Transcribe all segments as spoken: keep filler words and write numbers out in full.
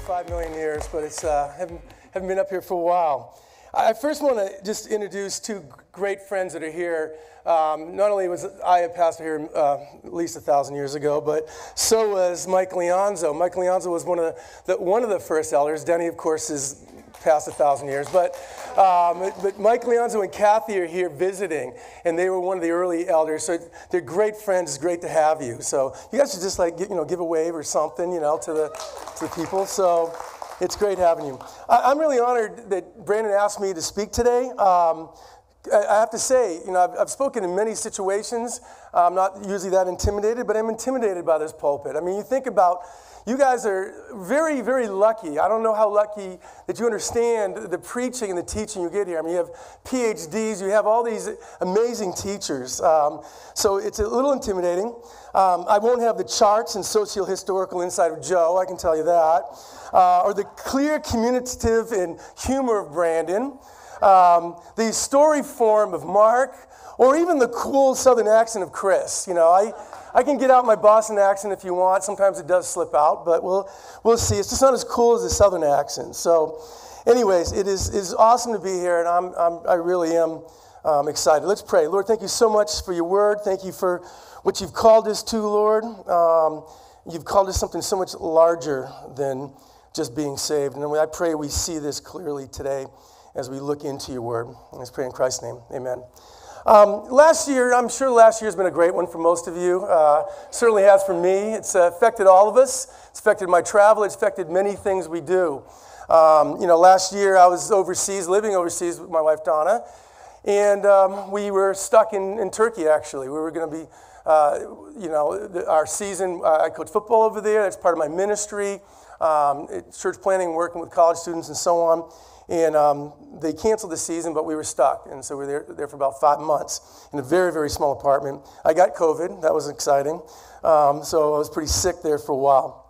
five million years, but it's uh, haven't haven't been up here for a while. I first want to just introduce two great friends that are here. Um, not only was I a pastor here uh, at least a thousand years ago, but so was Mike Leonzo. Mike Leonzo was one of the, the one of the first elders. Denny, of course, is past a thousand years, but um, but Mike Leonzo and Kathy are here visiting, and they were one of the early elders. So they're great friends. It's great to have you. So you guys should just like you know give a wave or something, you know, to the to the people. So it's great having you. I, I'm really honored that Brandon asked me to speak today. Um, I have to say, you know, I've, I've spoken in many situations. I'm not usually that intimidated, but I'm intimidated by this pulpit. I mean, you think about, you guys are very, very lucky. I don't know how lucky that you understand the preaching and the teaching you get here. I mean, you have P H Ds, you have all these amazing teachers. Um, so it's a little intimidating. Um, I won't have the charts and socio-historical insight of Joe, I can tell you that. Uh, or the clear communicative and humor of Brandon. Um, the story form of Mark, or even the cool southern accent of Chris. You know, I, I can get out my Boston accent if you want. Sometimes it does slip out, but we'll we'll see. It's just not as cool as the southern accent. So, anyways, it is it is awesome to be here, and I'm, I'm I really am um, excited. Let's pray. Lord, thank you so much for your word. Thank you for what you've called us to, Lord. Um, you've called us something so much larger than just being saved, and I pray we see this clearly today as we look into your word. Let's pray in Christ's name. Amen. Um, last year, I'm sure last year's been a great one for most of you. Uh, certainly has for me. It's uh, affected all of us. It's affected my travel. It's affected many things we do. Um, you know, last year I was overseas, living overseas with my wife Donna, and um, we were stuck in, in Turkey, actually. We were going to be, uh, you know, the, our season, uh, I coach football over there. That's part of my ministry, um, church planning, working with college students and so on. And um, they canceled the season, but we were stuck. And so we were there, there for about five months in a very, very small apartment. I got COVID. That was exciting. Um, so I was pretty sick there for a while.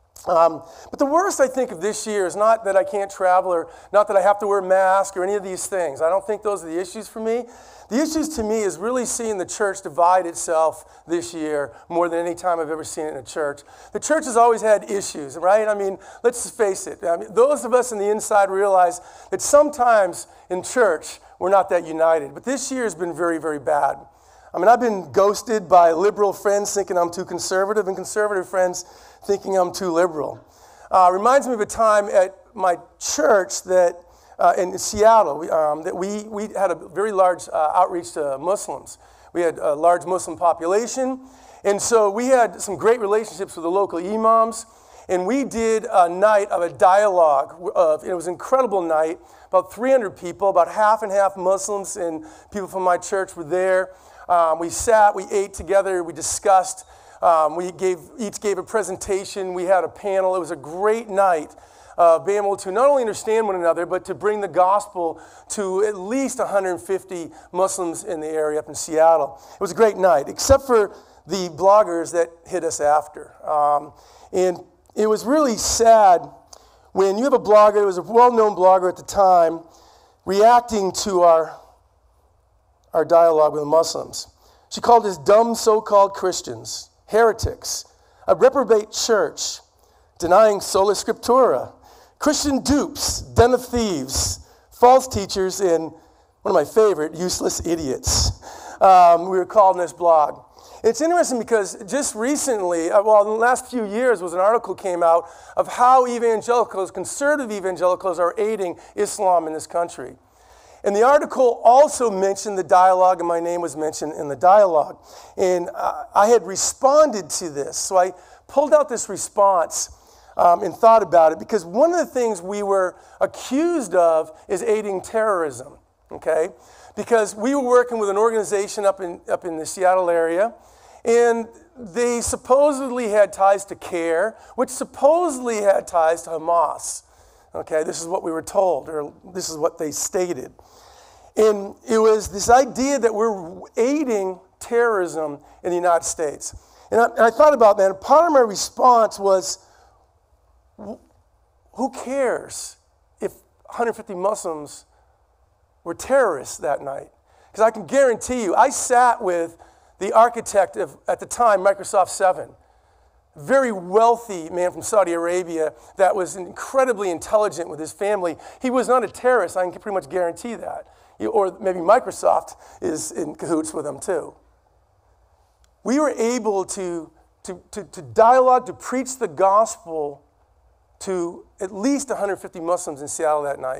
Um, but the worst, I think, of this year is not that I can't travel or not that I have to wear a mask or any of these things. I don't think those are the issues for me. The issues to me is really seeing the church divide itself this year more than any time I've ever seen it in a church. The church has always had issues, right? I mean, let's face it. I mean, those of us on the inside realize that sometimes in church we're not that united. But this year has been very, very bad. I mean, I've been ghosted by liberal friends thinking I'm too conservative and conservative friends thinking I'm too liberal. Uh, reminds me of a time at my church that uh, in Seattle we, um, that we, we had a very large uh, outreach to Muslims. We had a large Muslim population, and so we had some great relationships with the local imams, and we did a night of a dialogue. Of, it was an incredible night, about three hundred people, about half and half Muslims, and people from my church were there. Um, we sat, we ate together, we discussed. Um, we gave each gave a presentation. We had a panel. It was a great night of uh, being able to not only understand one another, but to bring the gospel to at least one hundred fifty Muslims in the area up in Seattle. It was a great night, except for the bloggers that hit us after. Um, and it was really sad when you have a blogger, it was a well-known blogger at the time, reacting to our, our dialogue with the Muslims. She called us dumb so-called Christians, heretics, a reprobate church, denying sola scriptura, Christian dupes, den of thieves, false teachers, and one of my favorite, useless idiots. Um, we were called in this blog. It's interesting because just recently, uh, well, in the last few years, was an article came out of how evangelicals, conservative evangelicals, are aiding Islam in this country. And the article also mentioned the dialogue, and my name was mentioned in the dialogue. And uh, I had responded to this. So I pulled out this response um, and thought about it, because one of the things we were accused of is aiding terrorism, okay? Because we were working with an organization up in, up in the Seattle area, and they supposedly had ties to CARE, which supposedly had ties to Hamas. Okay, this is what we were told, or this is what they stated. And it was this idea that we're aiding terrorism in the United States. And I, and I thought about that, and part of my response was, who cares if one hundred fifty Muslims were terrorists that night? Because I can guarantee you, I sat with the architect of, at the time, Microsoft seven. very wealthy man from Saudi Arabia that was incredibly intelligent with his family. He was not a terrorist, I can pretty much guarantee that. Or maybe Microsoft is in cahoots with him too. We were able to, to, to, to dialogue, to preach the gospel to at least one hundred fifty Muslims in Seattle that night.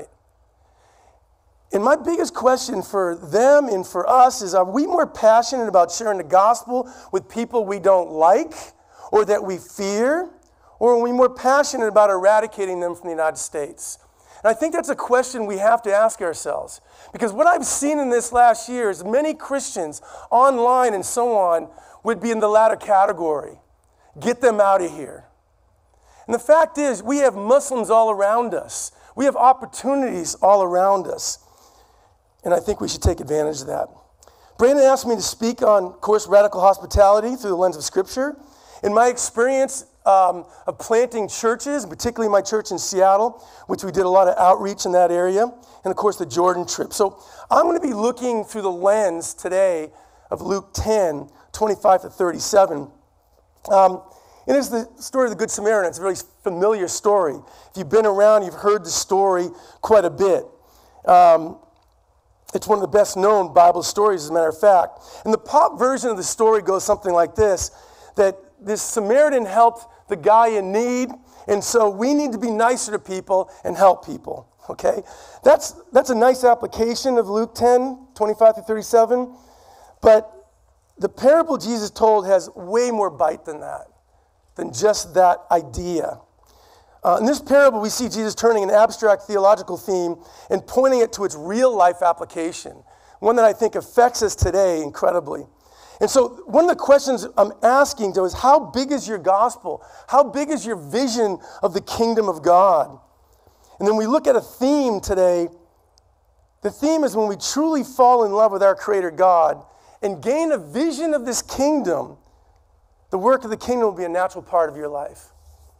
And my biggest question for them and for us is, are we more passionate about sharing the gospel with people we don't like or that we fear? Or are we more passionate about eradicating them from the United States? And I think that's a question we have to ask ourselves. Because what I've seen in this last year is many Christians online and so on would be in the latter category. Get them out of here. And the fact is, we have Muslims all around us. We have opportunities all around us. And I think we should take advantage of that. Brandon asked me to speak on, of course, radical hospitality through the lens of Scripture. In my experience um, of planting churches, particularly my church in Seattle, which we did a lot of outreach in that area, and of course the Jordan trip. So I'm going to be looking through the lens today of Luke ten, twenty-five to thirty-seven. Um, and it's the story of the Good Samaritan. It's a really familiar story. If you've been around, you've heard the story quite a bit. Um, It's one of the best known Bible stories, as a matter of fact. And the pop version of the story goes something like this, that this Samaritan helped the guy in need, and so we need to be nicer to people and help people, okay? That's, that's a nice application of Luke ten, twenty-five to thirty-seven, but the parable Jesus told has way more bite than that, than just that idea. Uh, in this parable, we see Jesus turning an abstract theological theme and pointing it to its real-life application, one that I think affects us today incredibly. And so one of the questions I'm asking, though, is how big is your gospel? How big is your vision of the kingdom of God? And then we look at a theme today. The theme is when we truly fall in love with our Creator God and gain a vision of this kingdom, the work of the kingdom will be a natural part of your life.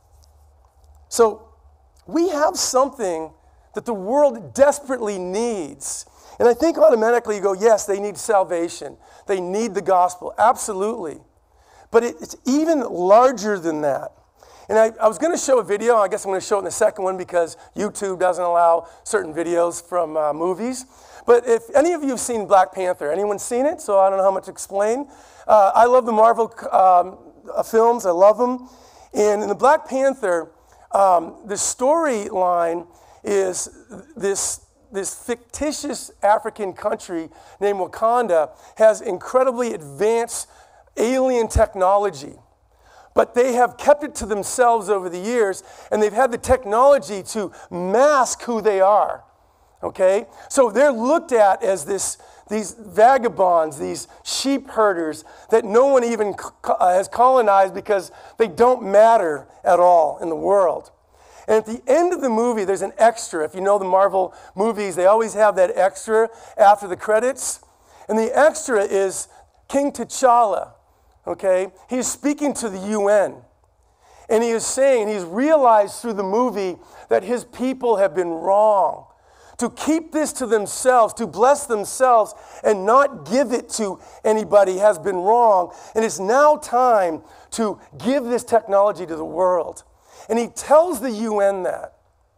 So we have something that the world desperately needs. And I think automatically you go, yes, they need salvation. They need the gospel. Absolutely. But it, it's even larger than that. And I, I was going to show a video. I guess I'm going to show it in the second one because YouTube doesn't allow certain videos from uh, movies. But if any of you have seen Black Panther, anyone seen it? So I don't know how much to explain. Uh, I love the Marvel um, films. I love them. And in the Black Panther, Um, the storyline is this, this fictitious African country named Wakanda has incredibly advanced alien technology. But they have kept it to themselves over the years, and they've had the technology to mask who they are. Okay? So they're looked at as this, these vagabonds, these sheep herders that no one even co- has colonized because they don't matter at all in the world. And at the end of the movie, there's an extra. If you know the Marvel movies, they always have that extra after the credits. And the extra is King T'Challa, okay? He's speaking to the U N. And he is saying, he's realized through the movie that his people have been wrong. To keep this to themselves, to bless themselves, and not give it to anybody has been wrong. And it's now time to give this technology to the world. And he tells the U N that.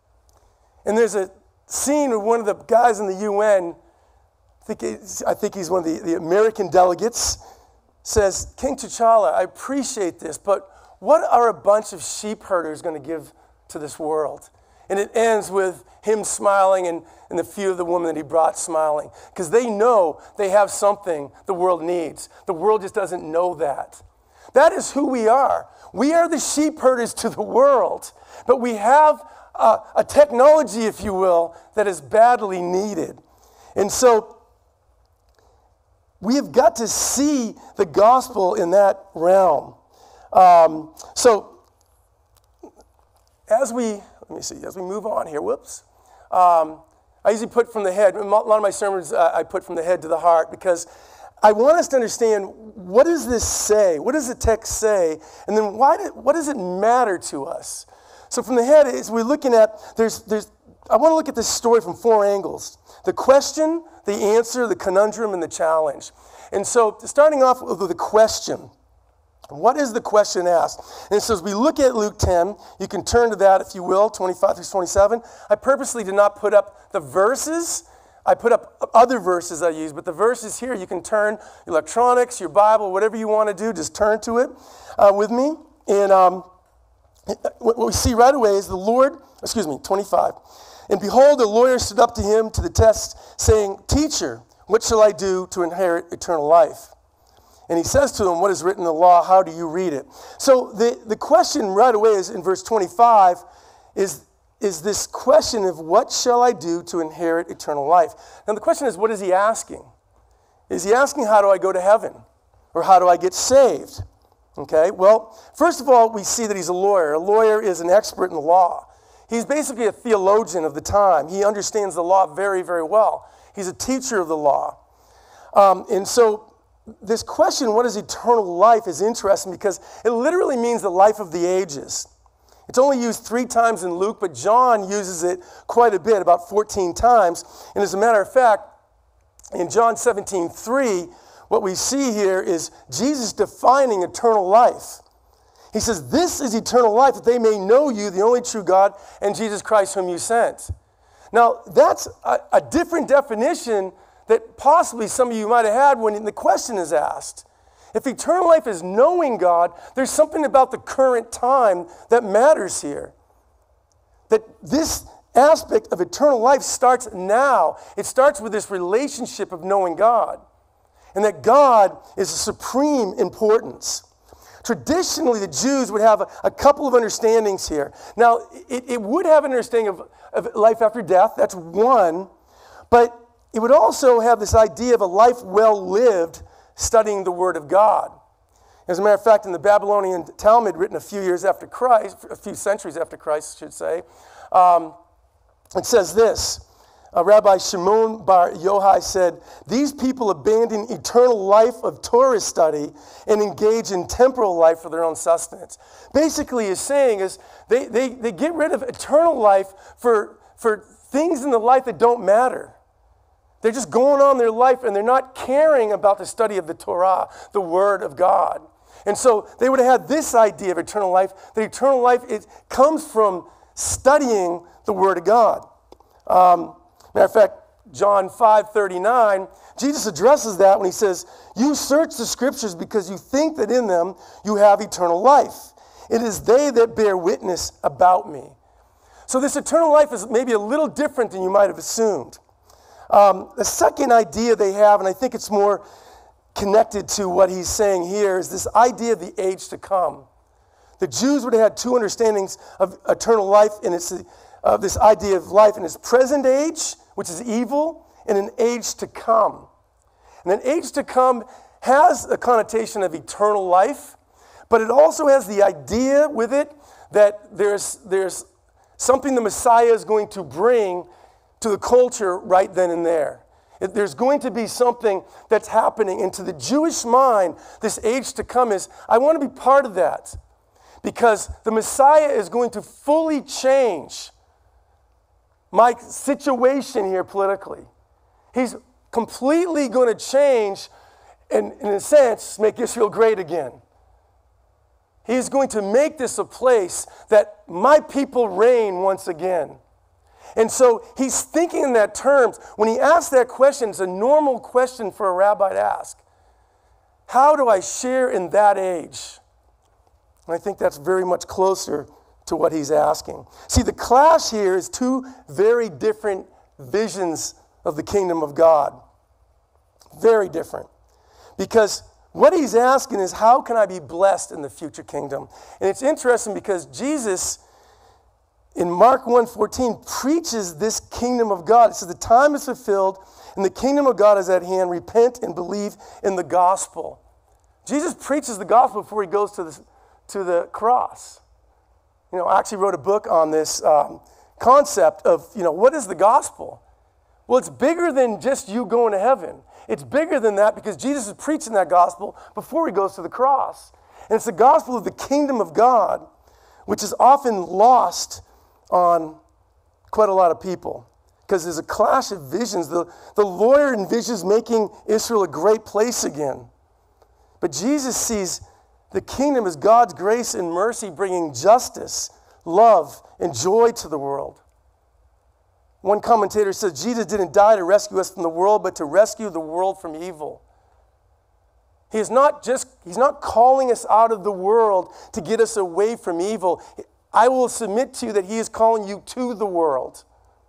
And there's a scene where one of the guys in the U N, I think, he's, I think he's one of the, the American delegates, says, King T'Challa, I appreciate this, but what are a bunch of sheep herders going to give to this world? And it ends with him smiling and, and the few of the women that he brought smiling. Because they know they have something the world needs. The world just doesn't know that. That is who we are. We are the sheep herders to the world. But we have a, a technology, if you will, that is badly needed. And so we have got to see the gospel in that realm. Um, so as we... Let me see, as we move on here, whoops. Um, I usually put from the head, a lot of my sermons uh, I put from the head to the heart because I want us to understand, what does this say? What does the text say? And then why do, what does it matter to us? So from the head, as we're looking at, there's, there's, I want to look at this story from four angles. The question, the answer, the conundrum, and the challenge. And so starting off with the question, What is the question asked? And so as we look at Luke ten, you can turn to that if you will, twenty-five through twenty-seven. I purposely did not put up the verses. I put up other verses I use, but the verses here, you can turn electronics, your Bible, whatever you want to do, just turn to it uh, with me. And um, what we see right away is the Lord, excuse me, twenty-five. And behold, the lawyer stood up to him to the test, saying, Teacher, what shall I do to inherit eternal life? And he says to him, what is written in the law? How do you read it? So the, the question right away is in verse twenty-five is, is this question of what shall I do to inherit eternal life? Now the question is, what is he asking? Is he asking how do I go to heaven? Or how do I get saved? Okay, well, first of all, we see that he's a lawyer. A lawyer is an expert in the law. He's basically a theologian of the time. He understands the law very, very well. He's a teacher of the law. Um, and so this question, what is eternal life, is interesting because it literally means the life of the ages. It's only used three times in Luke, but John uses it quite a bit, about fourteen times. And as a matter of fact, in John seventeen three, what we see here is Jesus defining eternal life. He says, this is eternal life, that they may know you, the only true God, and Jesus Christ whom you sent. Now, that's a, a different definition that possibly some of you might have had when the question is asked. If eternal life is knowing God, there's something about the current time that matters here. That this aspect of eternal life starts now. It starts with this relationship of knowing God. And that God is of supreme importance. Traditionally, the Jews would have a, a couple of understandings here. Now, it, it would have an understanding of, of life after death. That's one. But it would also have this idea of a life well lived studying the Word of God. As a matter of fact, in the Babylonian Talmud, written a few years after Christ, a few centuries after Christ, I should say, um, it says this. Uh, Rabbi Shimon Bar Yochai said, these people abandon eternal life of Torah study and engage in temporal life for their own sustenance. Basically, he's saying is they, they, they get rid of eternal life for, for things in the life that don't matter. They're just going on their life and they're not caring about the study of the Torah, the Word of God. And so they would have had this idea of eternal life, that eternal life it comes from studying the Word of God. Um, matter of fact, John five thirty-nine, Jesus addresses that when he says, you search the Scriptures because you think that in them you have eternal life. It is they that bear witness about me. So this eternal life is maybe a little different than you might have assumed. Um, the second idea they have, and I think it's more connected to what he's saying here, is this idea of the age to come. The Jews would have had two understandings of eternal life, and it's uh, this idea of life in its present age, which is evil, and an age to come. And an age to come has a connotation of eternal life, but it also has the idea with it that there's, there's something the Messiah is going to bring to the culture right then and there. If there's going to be something that's happening. And to the Jewish mind, this age to come is, I want to be part of that. Because the Messiah is going to fully change my situation here politically. He's completely going to change, and in a sense, make Israel great again. He's going to make this a place that my people reign once again. And so he's thinking in that terms. When he asks that question, it's a normal question for a rabbi to ask. How do I share in that age? And I think that's very much closer to what he's asking. See, the clash here is two very different visions of the kingdom of God. Very different. Because what he's asking is, how can I be blessed in the future kingdom? And it's interesting because Jesus, in Mark one fourteen, preaches this kingdom of God. It says, the time is fulfilled and the kingdom of God is at hand. Repent and believe in the gospel. Jesus preaches the gospel before he goes to the, to the cross. You know, I actually wrote a book on this um, concept of, you know, what is the gospel? Well, it's bigger than just you going to heaven. It's bigger than that because Jesus is preaching that gospel before he goes to the cross. And it's the gospel of the kingdom of God, which is often lost on quite a lot of people because there's a clash of visions. The, the lawyer envisions making Israel a great place again. But Jesus sees The kingdom is God's grace and mercy bringing justice, love, and joy to the world. One commentator says Jesus didn't die to rescue us from the world, but to rescue the world from evil. He is not just, he's not calling us out of the world to get us away from evil. I will submit to you that he is calling you to the world.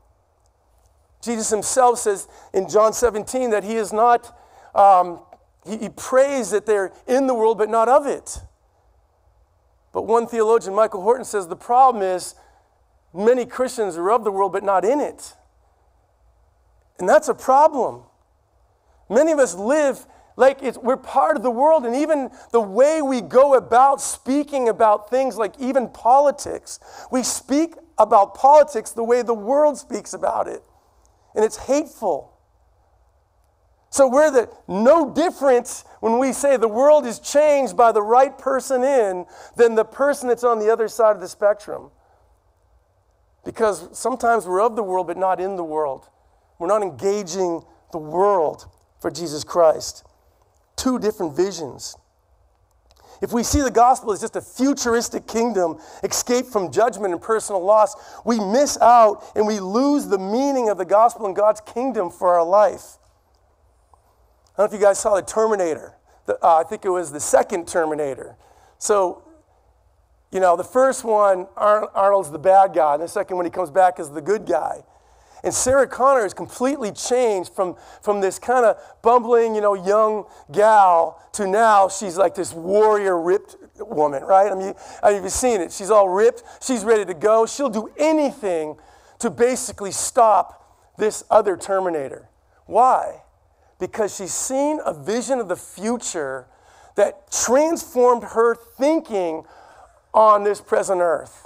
Jesus himself says in John seventeen that he is not, um, he, he prays that they're in the world but not of it. But one theologian, Michael Horton, says the problem is many Christians are of the world but not in it. And that's a problem. Many of us live like it's, we're part of the world, and even the way we go about speaking about things like even politics, we speak about politics the way the world speaks about it. And it's hateful. So we're the no different when we say the world is changed by the right person in than the person that's on the other side of the spectrum. Because sometimes we're of the world but not in the world. We're not engaging the world for Jesus Christ. Two different visions. If we see the gospel as just a futuristic kingdom, escape from judgment and personal loss, we miss out and we lose the meaning of the gospel and God's kingdom for our life. I don't know if you guys saw the Terminator. The, uh, I think it was the second Terminator. So, you know, the first one, Ar- Arnold's the bad guy, and the second one, he comes back as the good guy. And Sarah Connor is completely changed from, from this kind of bumbling, you know, young gal to now she's like this warrior, ripped woman, right? I mean, I mean, you've seen it. She's all ripped. She's ready to go. She'll do anything to basically stop this other Terminator. Why? Because she's seen a vision of the future that transformed her thinking on this present earth.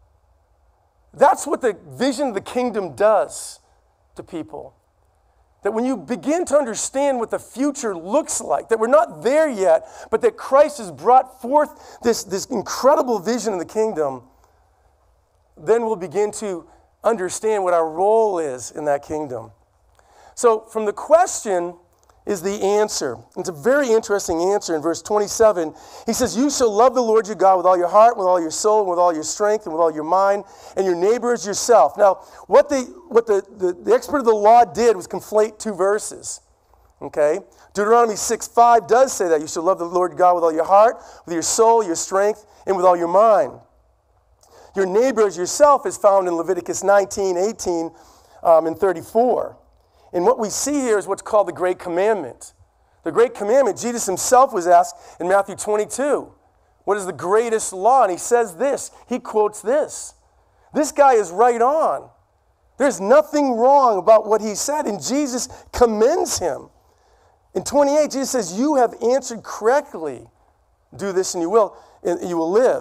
That's what the vision of the kingdom does to people. That when you begin to understand what the future looks like, that we're not there yet, but that Christ has brought forth this, this incredible vision of the kingdom, then we'll begin to understand what our role is in that kingdom. So from the question is the answer. It's a very interesting answer in verse twenty-seven. He says, you shall love the Lord your God with all your heart, with all your soul, and with all your strength, and with all your mind, and your neighbor as yourself. Now, what, the, what the, the, the expert of the law did was conflate two verses. Okay? Deuteronomy six five does say that. You shall love the Lord your God with all your heart, with your soul, your strength, and with all your mind. Your neighbor as yourself is found in Leviticus nineteen eighteen um, and thirty-four. And what we see here is what's called the Great Commandment. The Great Commandment, Jesus himself was asked in Matthew twenty-two, what is the greatest law? And he says this, he quotes this. This guy is right on. There's nothing wrong about what he said, and Jesus commends him. In twenty-eight, Jesus says, you have answered correctly. Do this and you will, and you will live.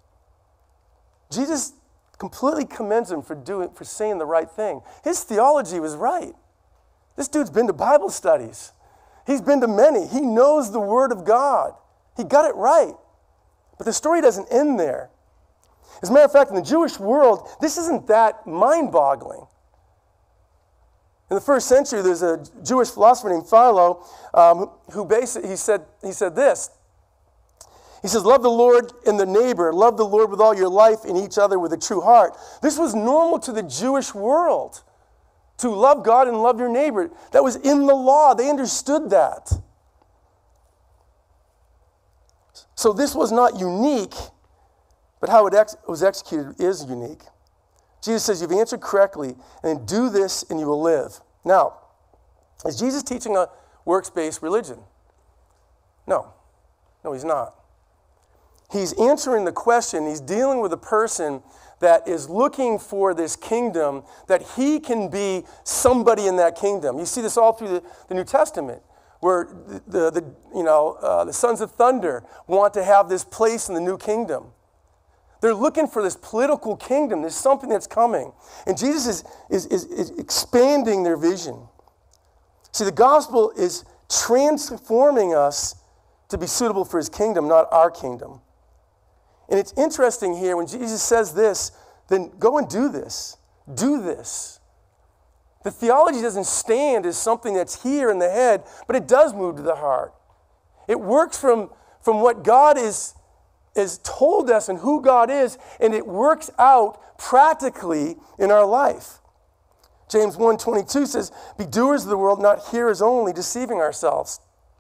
Jesus completely commends him for doing, for saying the right thing. His theology was right. This dude's been to Bible studies. He's been to many. He knows the Word of God. He got it right. But the story doesn't end there. As a matter of fact, in the Jewish world, this isn't that mind-boggling. In the first century, there's a Jewish philosopher named Philo um, who basically, he said, he said this. He says, love the Lord and the neighbor. Love the Lord with all your life and each other with a true heart. This was normal to the Jewish world. To love God and love your neighbor. That was in the law. They understood that. So this was not unique, but how it ex- was executed is unique. Jesus says, you've answered correctly, and do this and you will live. Now, is Jesus teaching a works-based religion? No. No, he's not. He's answering the question. He's dealing with a person that is looking for this kingdom, that he can be somebody in that kingdom. You see this all through the, the New Testament, where the, the, the you know uh, the sons of thunder want to have this place in the new kingdom. They're looking for this political kingdom. There's something that's coming. And Jesus is, is, is, is expanding their vision. See, the gospel is transforming us to be suitable for his kingdom, not our kingdom. And it's interesting here, when Jesus says this, then go and do this. Do this. The theology doesn't stand as something that's here in the head, but it does move to the heart. It works from, from what God is has told us and who God is, and it works out practically in our life. James one twenty-two says, be doers of the word, not hearers only, deceiving ourselves.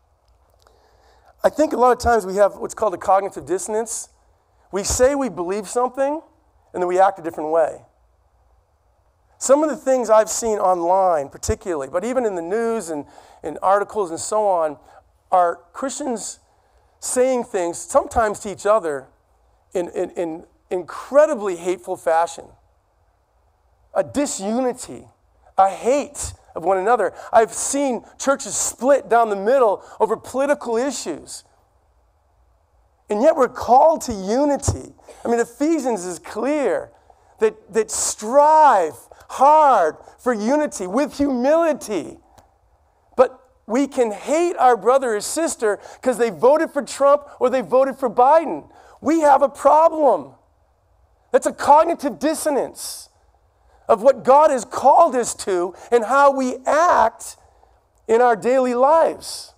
I think a lot of times we have what's called a cognitive dissonance. We say we believe something, and then we act a different way. Some of the things I've seen online particularly, but even in the news and in articles and so on, are Christians saying things, sometimes to each other, in, in, in incredibly hateful fashion. A disunity, a hate of one another. I've seen churches split down the middle over political issues. And yet we're called to unity. I mean, Ephesians is clear that, that strive hard for unity with humility. But we can hate our brother or sister because they voted for Trump or they voted for Biden. We have a problem. That's a cognitive dissonance of what God has called us to and how we act in our daily lives.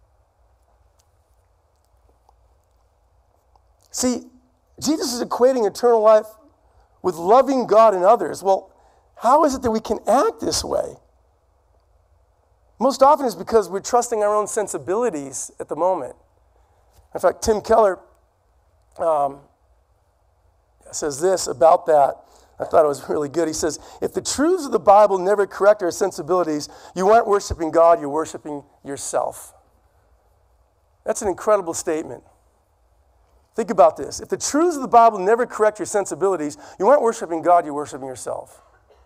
See, Jesus is equating eternal life with loving God and others. Well, how is it that we can act this way? Most often it's because we're trusting our own sensibilities at the moment. In fact, Tim Keller um, says this about that. I thought it was really good. He says, if the truths of the Bible never correct our sensibilities, you aren't worshiping God, you're worshiping yourself. That's an incredible statement. Think about this. If the truths of the Bible never correct your sensibilities, you aren't worshiping God, you're worshiping yourself.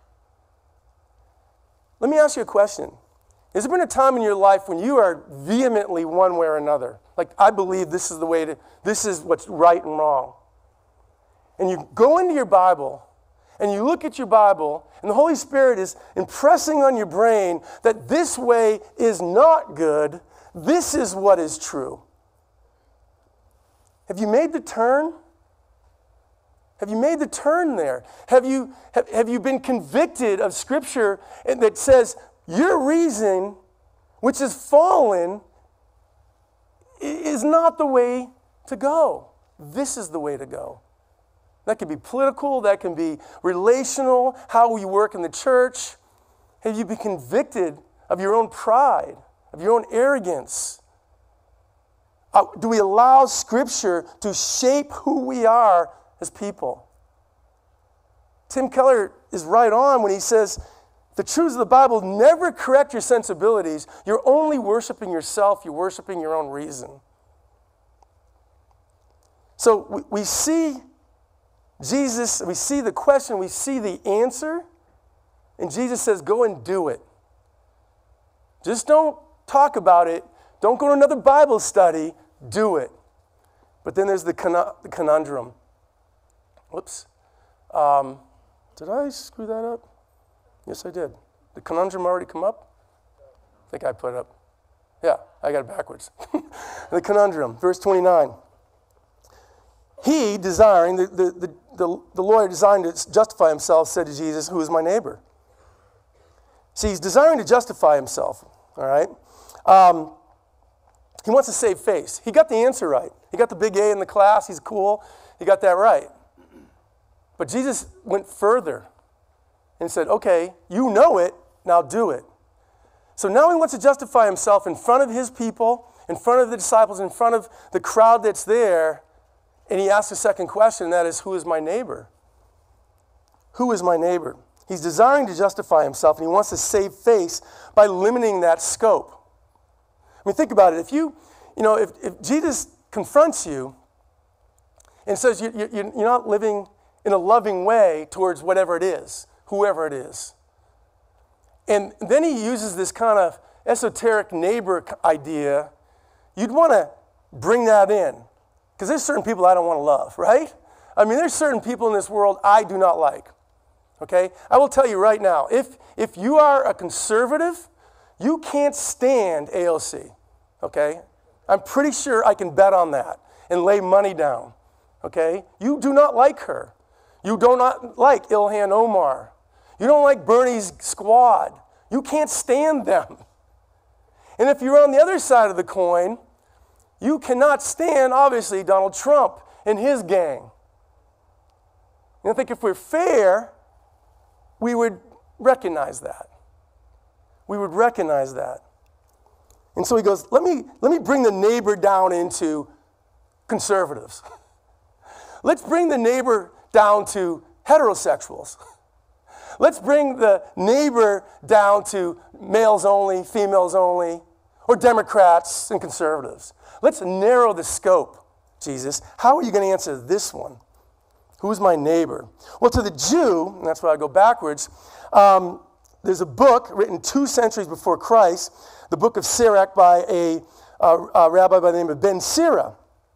Let me ask you a question. Has there been a time in your life when you are vehemently one way or another? Like, I believe this is the way to, this is what's right and wrong. And you go into your Bible, and you look at your Bible, and the Holy Spirit is impressing on your brain that this way is not good, this is what is true. Have you made the turn? Have you made the turn there? Have you, have, have you been convicted of Scripture that says your reason, which is fallen, is not the way to go? This is the way to go. That can be political, that can be relational, how we work in the church. Have you been convicted of your own pride, of your own arrogance? Uh, do we allow Scripture to shape who we are as people? Tim Keller is right on when he says, the truths of the Bible never correct your sensibilities. You're only worshiping yourself. You're worshiping your own reason. So we, we see Jesus, we see the question, we see the answer, and Jesus says, go and do it. Just don't talk about it. Don't go to another Bible study. Do it. But then there's the conundrum. Whoops. Um, did I screw that up? Yes, I did. The conundrum already come up? I think I put it up. Yeah, I got it backwards. The conundrum, verse twenty-nine. He, desiring, the, the, the, the, the lawyer desiring to justify himself, said to Jesus, who is my neighbor? See, he's desiring to justify himself, all right? Um, he wants to save face. He got the answer right. He got the big A in the class. He's cool. He got that right. But Jesus went further and said, okay, you know it, now do it. So now he wants to justify himself in front of his people, in front of the disciples, in front of the crowd that's there. And he asks a second question, and that is, who is my neighbor? Who is my neighbor? He's desiring to justify himself, and he wants to save face by limiting that scope. I mean, think about it. If you, you know, if, if Jesus confronts you and says you, you, you're not living in a loving way towards whatever it is, whoever it is, and then he uses this kind of esoteric neighbor idea, you'd want to bring that in. Because there's certain people I don't want to love, right? I mean, there's certain people in this world I do not like, okay? I will tell you right now, if, if you are a conservative, you can't stand A O C, okay? I'm pretty sure I can bet on that and lay money down, okay? You do not like her. You do not like Ilhan Omar. You don't like Bernie's squad. You can't stand them. And if you're on the other side of the coin, you cannot stand, obviously, Donald Trump in his gang. And I think if we're fair, we would recognize that. We would recognize that. And so he goes, let me, let me bring the neighbor down into conservatives. Let's bring the neighbor down to heterosexuals. Let's bring the neighbor down to males only, females only, or Democrats and conservatives. Let's narrow the scope, Jesus. How are you going to answer this one? Who's my neighbor? Well, to the Jew, and that's why I go backwards, um, there's a book written two centuries before Christ, the book of Sirach by a, a, a rabbi by the name of Ben Sira.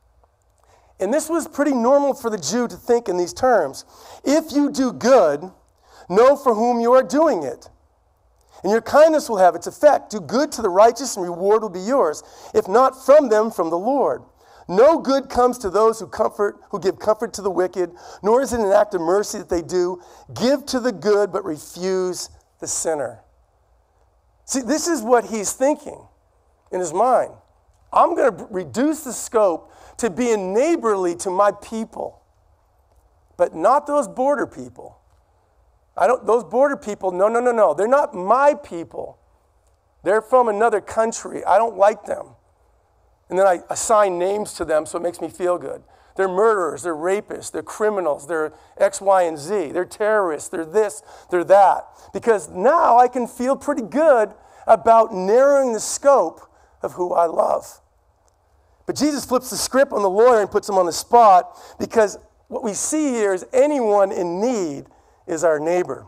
And this was pretty normal for the Jew to think in these terms. If you do good, know for whom you are doing it, and your kindness will have its effect. Do good to the righteous, and reward will be yours. If not from them, from the Lord. No good comes to those who comfort, who give comfort to the wicked, nor is it an act of mercy that they do. Give to the good, but refuse the sinner. See, this is what he's thinking in his mind. I'm going to reduce the scope to being neighborly to my people, but not those border people. I don't, those border people, no, no, no, no. They're not my people. They're from another country. I don't like them. And then I assign names to them so it makes me feel good. They're murderers, they're rapists, they're criminals, they're X, Y, and Z. They're terrorists, they're this, they're that. Because now I can feel pretty good about narrowing the scope of who I love. But Jesus flips the script on the lawyer and puts him on the spot, because what we see here is anyone in need is our neighbor.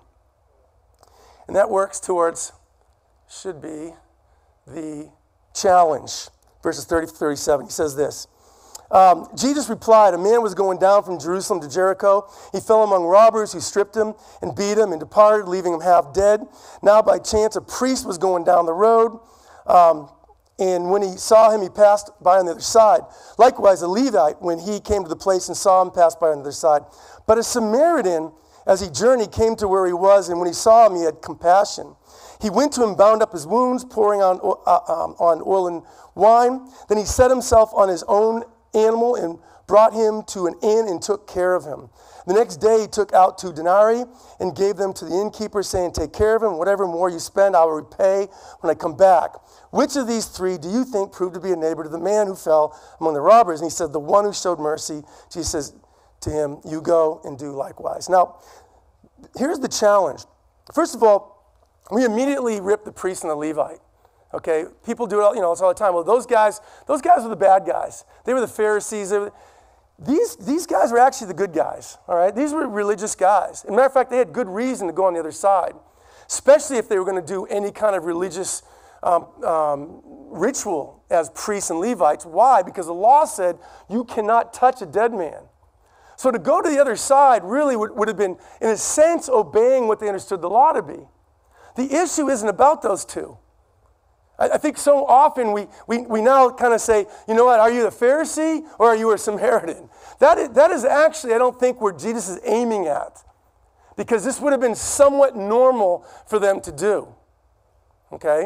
And that works towards, should be, the challenge. Verses thirty to thirty-seven, he says this. Um, Jesus replied, a man was going down from Jerusalem to Jericho. He fell among robbers who stripped him and beat him and departed, leaving him half dead. Now by chance a priest was going down the road, um, and when he saw him, he passed by on the other side. Likewise a Levite, when he came to the place and saw him, passed by on the other side. But a Samaritan, as he journeyed, came to where he was, and when he saw him, he had compassion. He went to him, bound up his wounds, pouring on, uh, um, on oil and wine. Then he set himself on his own animal and brought him to an inn and took care of him. The next day he took out two denarii and gave them to the innkeeper, saying, take care of him. Whatever more you spend, I will repay when I come back. Which of these three do you think proved to be a neighbor to the man who fell among the robbers? And he said, the one who showed mercy. Jesus says to him, you go and do likewise. Now, here's the challenge. First of all, we immediately rip the priest and the Levite. Okay, people do it all, you know, it's all the time. Well, those guys, those guys were the bad guys. They were the Pharisees. They were, these, these guys were actually the good guys, all right? These were religious guys. As a matter of fact, they had good reason to go on the other side, especially if they were going to do any kind of religious um, um, ritual as priests and Levites. Why? Because the law said you cannot touch a dead man. So to go to the other side really would, would have been, in a sense, obeying what they understood the law to be. The issue isn't about those two. I think so often we, we, we now kind of say, you know what, are you a Pharisee or are you a Samaritan? That is, that is actually, I don't think, where Jesus is aiming at, because this would have been somewhat normal for them to do. Okay?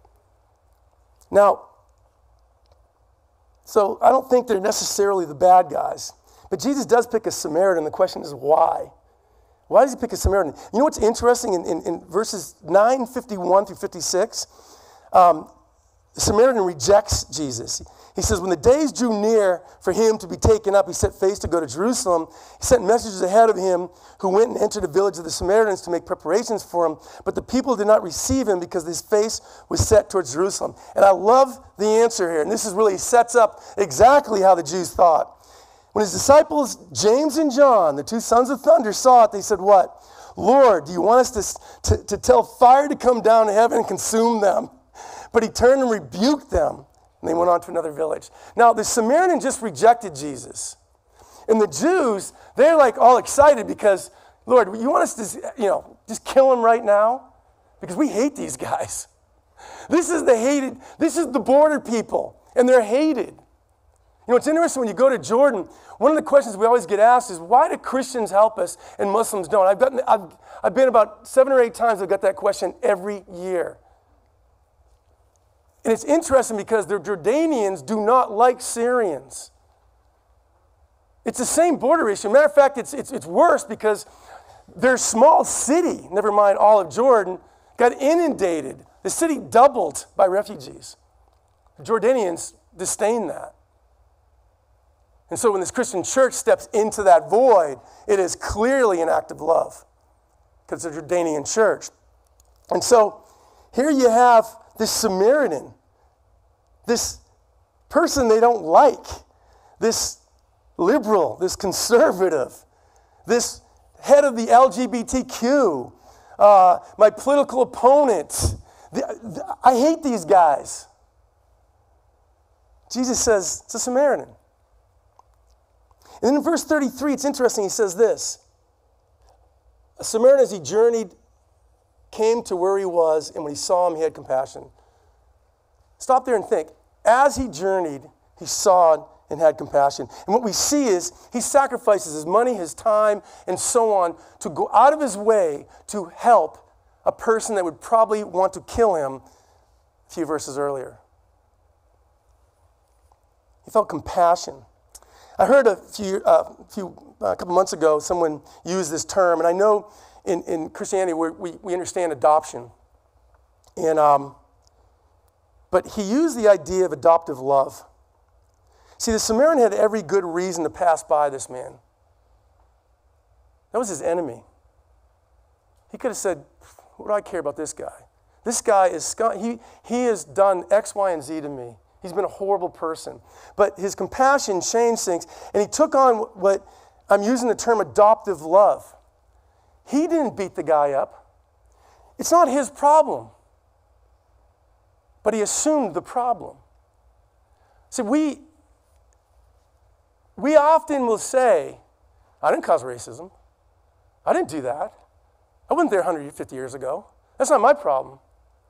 Now, so I don't think they're necessarily the bad guys, but Jesus does pick a Samaritan. The question is why? Why does he pick a Samaritan? You know what's interesting in, in, in verses nine, fifty-one through fifty-six? Um, the Samaritan rejects Jesus. He says, when the days drew near for him to be taken up, he set face to go to Jerusalem. He sent messengers ahead of him who went and entered the village of the Samaritans to make preparations for him. But the people did not receive him because his face was set towards Jerusalem. And I love the answer here. And this is really sets up exactly how the Jews thought. When his disciples, James and John, the two sons of thunder, saw it, they said, what? Lord, do you want us to, to, to tell fire to come down to heaven and consume them? But he turned and rebuked them, and they went on to another village. Now, the Samaritan just rejected Jesus. And the Jews, they're like all excited because, Lord, you want us to, you know, just kill him right now? Because we hate these guys. This is the hated, this is the border people, and they're hated. You know, it's interesting when you go to Jordan, one of the questions we always get asked is, why do Christians help us and Muslims don't? I've, gotten, I've, I've been about seven or eight times I've got that question every year. And it's interesting because the Jordanians do not like Syrians. It's the same border issue. Matter of fact, it's, it's, it's worse because their small city, never mind all of Jordan, got inundated. The city doubled by refugees. The Jordanians disdain that. And so when this Christian church steps into that void, it is clearly an act of love because it's a Jordanian church. And so here you have this Samaritan, this person they don't like, this liberal, this conservative, this head of the L G B T Q, uh, my political opponent. The, the, I hate these guys. Jesus says, it's a Samaritan. And then in verse thirty-three, it's interesting. He says this. A Samaritan, as he journeyed, came to where he was, and when he saw him, he had compassion. Stop there and think. As he journeyed, he saw and had compassion. And what we see is he sacrifices his money, his time, and so on to go out of his way to help a person that would probably want to kill him a few verses earlier. He felt compassion. I heard a few, uh, few uh, a couple months ago someone use this term, and I know in, in Christianity we we we understand adoption, and um, but he used the idea of adoptive love. See, the Samaritan had every good reason to pass by this man. That was his enemy. He could have said, "What do I care about this guy? This guy is he he has done X, Y, and Z to me. He's been a horrible person." But his compassion changed things, and he took on what I'm using the term adoptive love. He didn't beat the guy up. It's not his problem. But he assumed the problem. See, we, we often will say, I didn't cause racism. I didn't do that. I wasn't there one hundred fifty years ago. That's not my problem.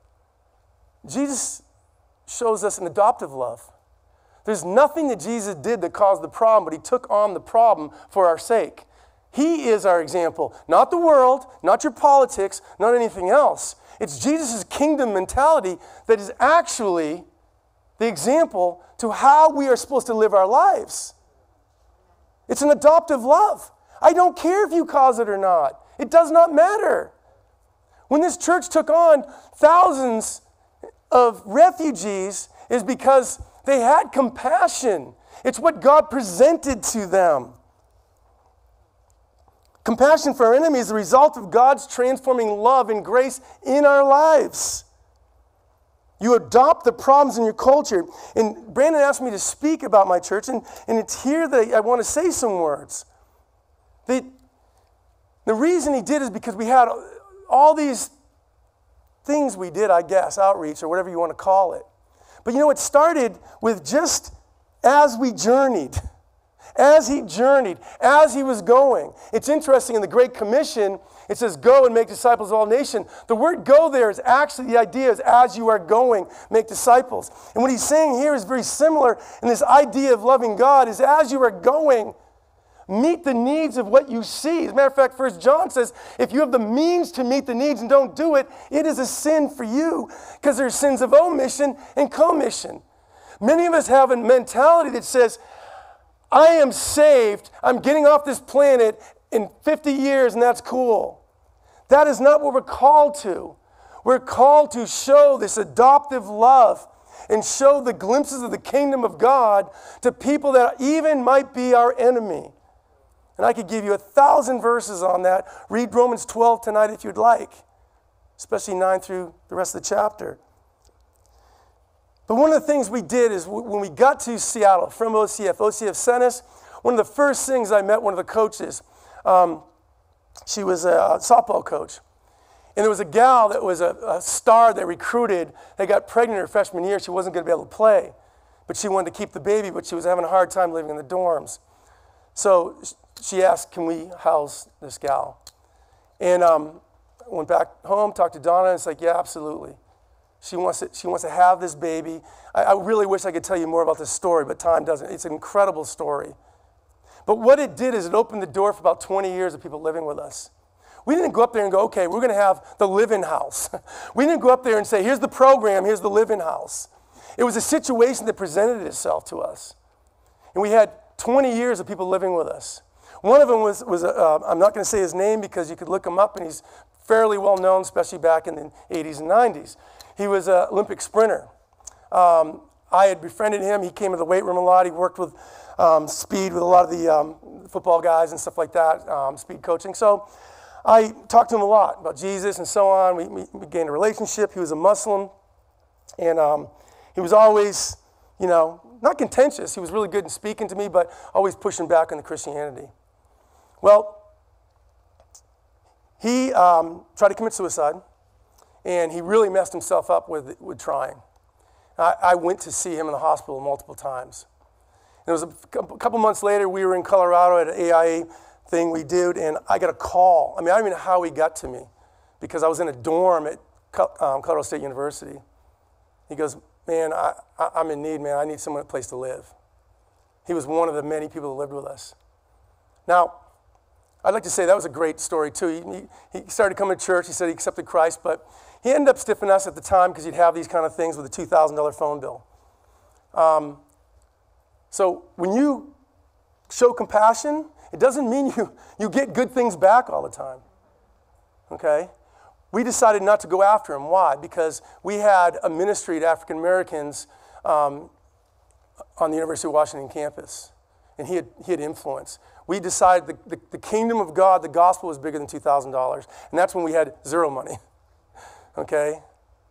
Jesus shows us an adoptive love. There's nothing that Jesus did that caused the problem, but he took on the problem for our sake. He is our example, not the world, not your politics, not anything else. It's Jesus' kingdom mentality that is actually the example to how we are supposed to live our lives. It's an adoptive love. I don't care if you cause it or not. It does not matter. When this church took on thousands of refugees is because they had compassion. It's what God presented to them. Compassion for our enemy is the result of God's transforming love and grace in our lives. You adopt the problems in your culture. And Brandon asked me to speak about my church, and, and it's here that I want to say some words. The, the reason he did is because we had all these things we did, I guess, outreach or whatever you want to call it. But you know, it started with just as we journeyed. As he journeyed, as he was going. It's interesting, in the Great Commission, it says, go and make disciples of all nations. The word go there is actually, the idea is as you are going, make disciples. And what he's saying here is very similar in this idea of loving God, is as you are going, meet the needs of what you see. As a matter of fact, First John says, if you have the means to meet the needs and don't do it, it is a sin for you, because there's sins of omission and commission. Many of us have a mentality that says, I am saved, I'm getting off this planet in fifty years, and that's cool. That is not what we're called to. We're called to show this adoptive love and show the glimpses of the kingdom of God to people that even might be our enemy. And I could give you a thousand verses on that. Read Romans twelve tonight if you'd like, especially nine through the rest of the chapter. But one of the things we did is when we got to Seattle from O C F, O C F sent us, one of the first things I met one of the coaches, um, she was a softball coach. And there was a gal that was a, a star that recruited, that got pregnant her freshman year. She wasn't going to be able to play, but she wanted to keep the baby, but she was having a hard time living in the dorms. So she asked, can we house this gal? And um, I went back home, talked to Donna, and it's like, yeah, absolutely. She wants to, she wants to have this baby. I, I really wish I could tell you more about this story, but time doesn't. It's an incredible story. But what it did is it opened the door for about twenty years of people living with us. We didn't go up there and go, okay, we're going to have the live-in house. We didn't go up there and say, here's the program, here's the live-in house. It was a situation that presented itself to us. And we had twenty years of people living with us. One of them was, was uh, I'm not going to say his name because you could look him up, and he's fairly well known, especially back in the eighties and nineties. He was an Olympic sprinter. Um, I had befriended him. He came to the weight room a lot. He worked with um, speed with a lot of the um, football guys and stuff like that, um, speed coaching. So I talked to him a lot about Jesus and so on. We, we, we gained a relationship. He was a Muslim, and um, he was always, you know, not contentious. He was really good in speaking to me, but always pushing back on the Christianity. Well, he um, tried to commit suicide, and he really messed himself up with, with trying. I, I went to see him in the hospital multiple times. And it was a, a couple months later, we were in Colorado at an A I A thing we did, and I got a call. I mean, I don't even know how he got to me, because I was in a dorm at um, Colorado State University. He goes, man, I, I, I'm in need, man. I need someone, a place to live. He was one of the many people that lived with us. Now, I'd like to say that was a great story, too. He, he, he started coming to church. He said he accepted Christ, but he ended up stiffing us at the time because he'd have these kind of things with a two thousand dollar phone bill. Um, so when you show compassion, it doesn't mean you, you get good things back all the time, okay? We decided not to go after him. Why? Because we had a ministry to African Americans um, on the University of Washington campus, and he had, he had influence. We decided the, the, the kingdom of God, the gospel, was bigger than two thousand dollars, and that's when we had zero money, okay?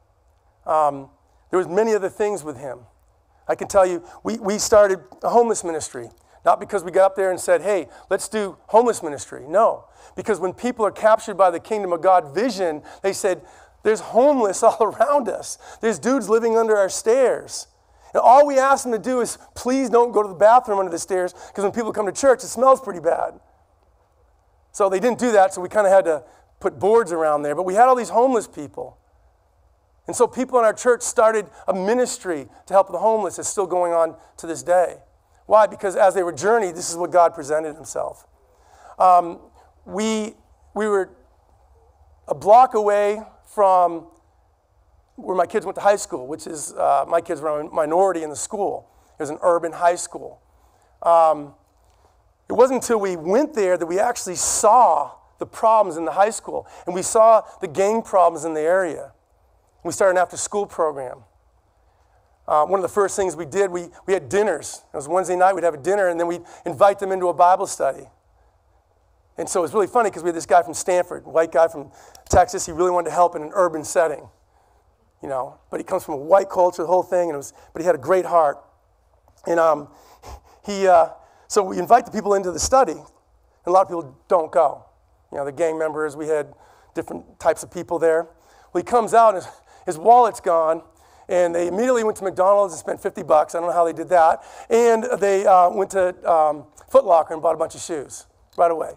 Um, there was many other things with him. I can tell you, we, we started a homeless ministry, not because we got up there and said, hey, let's do homeless ministry. No, because when people are captured by the kingdom of God vision, they said, there's homeless all around us. There's dudes living under our stairs. And all we ask them to do is, please don't go to the bathroom under the stairs, because when people come to church, it smells pretty bad. So they didn't do that, so we kind of had to put boards around there. But we had all these homeless people. And so people in our church started a ministry to help the homeless. It's still going on to this day. Why? Because as they were journeyed, this is what God presented himself. Um, we, we were a block away from where my kids went to high school, which is, uh, my kids were a minority in the school. It was an urban high school. Um, it wasn't until we went there that we actually saw the problems in the high school, and we saw the gang problems in the area. We started an after-school program. Uh, one of the first things we did, we, we had dinners. It was Wednesday night, we'd have a dinner, and then we'd invite them into a Bible study. And so it was really funny because we had this guy from Stanford, a white guy from Texas. He really wanted to help in an urban setting, you know. But he comes from a white culture, the whole thing, and it was, but he had a great heart. And um, he, uh, so we invite the people into the study, and a lot of people don't go. You know, the gang members, we had different types of people there. Well, he comes out, and his, his wallet's gone, and they immediately went to McDonald's and spent fifty bucks. I don't know how they did that. And they uh, went to um, Foot Locker and bought a bunch of shoes right away.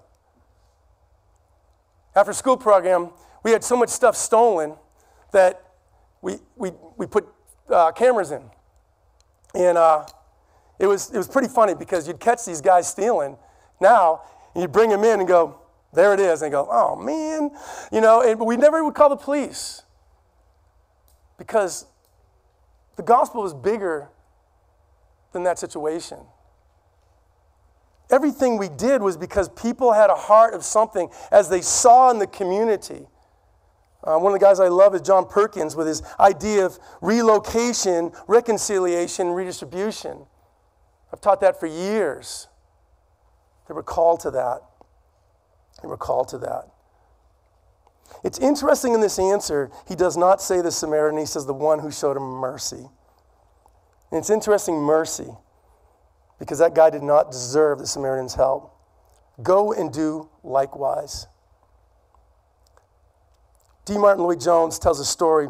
After school program, we had so much stuff stolen that we we we put uh, cameras in, and uh, it was it was pretty funny because you'd catch these guys stealing now, and you'd bring them in and go, there it is, and they go, oh man, you know. And but we never would call the police because the gospel was bigger than that situation. Everything we did was because people had a heart of something as they saw in the community. Uh, one of the guys I love is John Perkins with his idea of relocation, reconciliation, redistribution. I've taught that for years. They were called to that. They were called to that. It's interesting in this answer, he does not say the Samaritan, he says the one who showed him mercy. And it's interesting, mercy, because that guy did not deserve the Samaritan's help. Go and do likewise. D. Martin Lloyd-Jones tells a story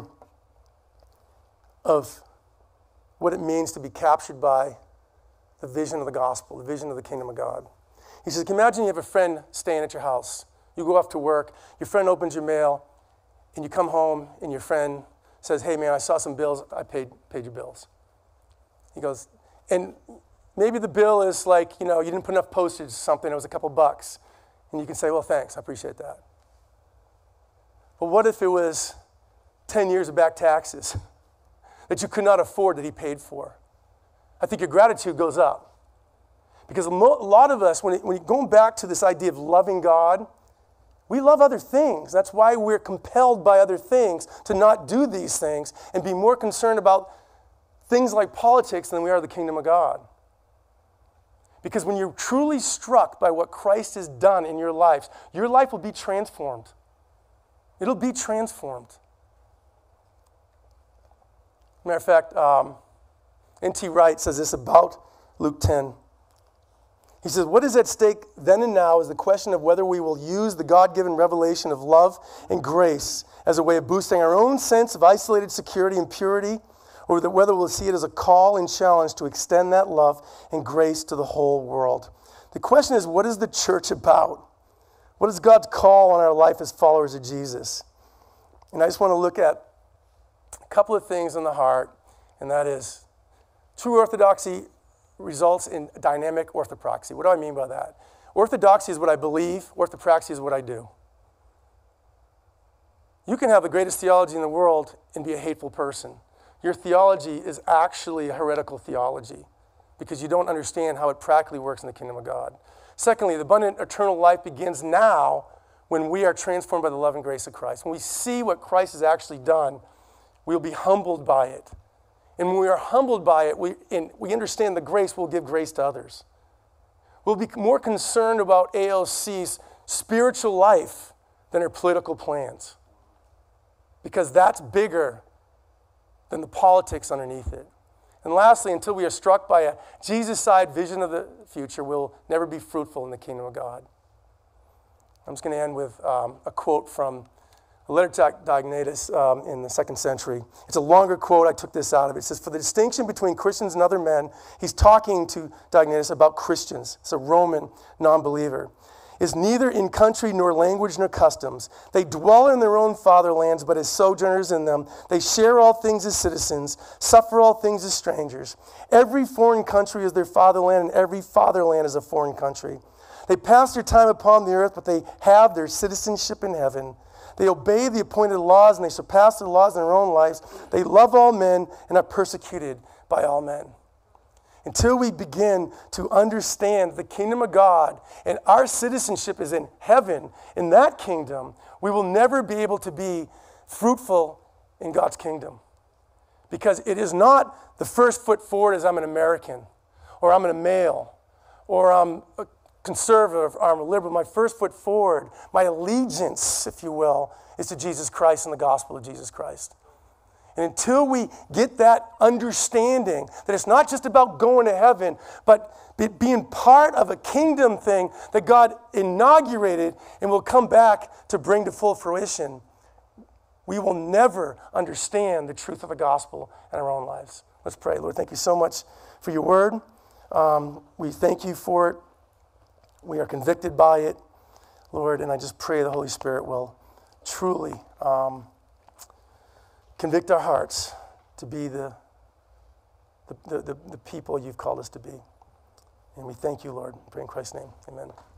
of what it means to be captured by the vision of the gospel, the vision of the kingdom of God. He says, imagine you have a friend staying at your house. You go off to work, your friend opens your mail, and you come home, and your friend says, hey man, I saw some bills, I paid, paid your bills. He goes, and maybe the bill is like, you know, you didn't put enough postage or something, it was a couple bucks. And you can say, well, thanks, I appreciate that. But what if it was ten years of back taxes that you could not afford that he paid for? I think your gratitude goes up. Because a, mo- a lot of us, when, it, when you're going back to this idea of loving God, we love other things. That's why we're compelled by other things to not do these things and be more concerned about things like politics than we are the kingdom of God. Because when you're truly struck by what Christ has done in your lives, your life will be transformed. It'll be transformed. Matter of fact, um, N T Wright says this about Luke ten. He says, what is at stake then and now is the question of whether we will use the God-given revelation of love and grace as a way of boosting our own sense of isolated security and purity, or that whether we'll see it as a call and challenge to extend that love and grace to the whole world. The question is, what is the church about? What is God's call on our life as followers of Jesus? And I just want to look at a couple of things in the heart, and that is true orthodoxy results in dynamic orthopraxy. What do I mean by that? Orthodoxy is what I believe. Orthopraxy is what I do. You can have the greatest theology in the world and be a hateful person. Your theology is actually a heretical theology because you don't understand how it practically works in the kingdom of God. Secondly, the abundant eternal life begins now when we are transformed by the love and grace of Christ. When we see what Christ has actually done, we'll be humbled by it. And when we are humbled by it, we, and we understand the grace, we'll give grace to others. We'll be more concerned about A L C's spiritual life than her political plans. Because that's bigger than the politics underneath it. And lastly, until we are struck by a Jesus-side vision of the future, we'll never be fruitful in the kingdom of God. I'm just going to end with um, a quote from a letter to Diognetus um, in the second century. It's a longer quote. I took this out of it. It says, for the distinction between Christians and other men, he's talking to Diognetus about Christians. It's a Roman non-believer. Is neither in country nor language nor customs. They dwell in their own fatherlands, but as sojourners in them. They share all things as citizens, suffer all things as strangers. Every foreign country is their fatherland, and every fatherland is a foreign country. They pass their time upon the earth, but they have their citizenship in heaven. They obey the appointed laws, and they surpass the laws in their own lives. They love all men and are persecuted by all men. Until we begin to understand the kingdom of God and our citizenship is in heaven, in that kingdom, we will never be able to be fruitful in God's kingdom. Because it is not the first foot forward as I'm an American, or I'm a male, or I'm a conservative, or I'm a liberal. My first foot forward, my allegiance, if you will, is to Jesus Christ and the gospel of Jesus Christ. And until we get that understanding that it's not just about going to heaven, but being part of a kingdom thing that God inaugurated and will come back to bring to full fruition, we will never understand the truth of the gospel in our own lives. Let's pray. Lord, thank you so much for your word. Um, we thank you for it. We are convicted by it, Lord, and I just pray the Holy Spirit will truly um, convict our hearts to be the, the, the, the people you've called us to be. And we thank you, Lord. I pray in Christ's name. Amen.